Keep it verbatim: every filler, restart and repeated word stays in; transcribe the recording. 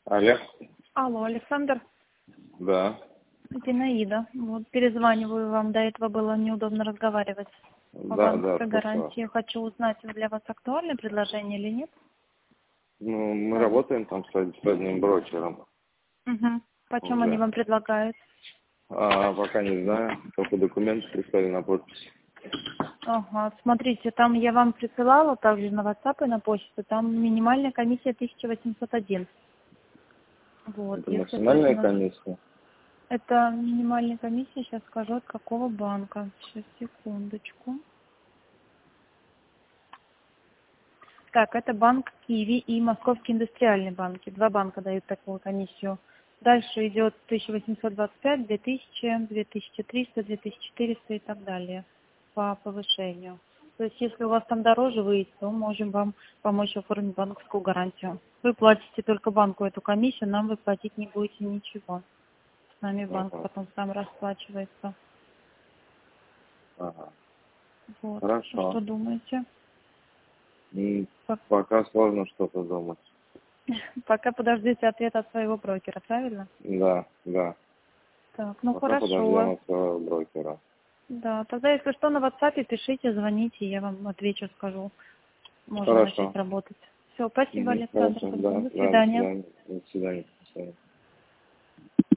Алло. Алло, Александр. Да. Зинаида. Вот перезваниваю вам. До этого было неудобно разговаривать. По Да, да, банковской гарантии. Хочу узнать, для вас актуальное предложение или нет? Ну, мы работаем там с, с одним брокером. Угу. Почем Уже. они вам предлагают? А, пока не знаю. Только документы прислали на подпись. Ага, смотрите, там я вам присылала также на WhatsApp и на почту. Там минимальная комиссия тысяча восемьсот один. Вот, Это если максимальная точно. комиссия? Это минимальная комиссия, сейчас скажу, от какого банка. Сейчас, секундочку. Так, это банк Киви и Московский индустриальный банки. Два банка дают такую комиссию. Дальше идет тысяча восемьсот двадцать пять, две тысячи, две тысячи триста, две тысячи четыреста и так далее по повышению. То есть, если у вас там дороже выйдет, то можем вам помочь оформить банковскую гарантию. Вы платите только банку эту комиссию, нам вы платить не будете ничего. С нами банк Ага. потом сам расплачивается. Ага. Вот. Хорошо. Что думаете? М, Пок- Пока сложно что-то думать. Пока подождите ответа от своего брокера, правильно? Да, да. Так, ну Пока подождем хорошо. от своего брокера. Да, тогда если что, на WhatsApp пишите, звоните, я вам отвечу, скажу. Можно начать Хорошо. работать. Все, спасибо, Мгм. Александр. Хорошо, да, До да, до свидания. свидания. До свидания. До свидания.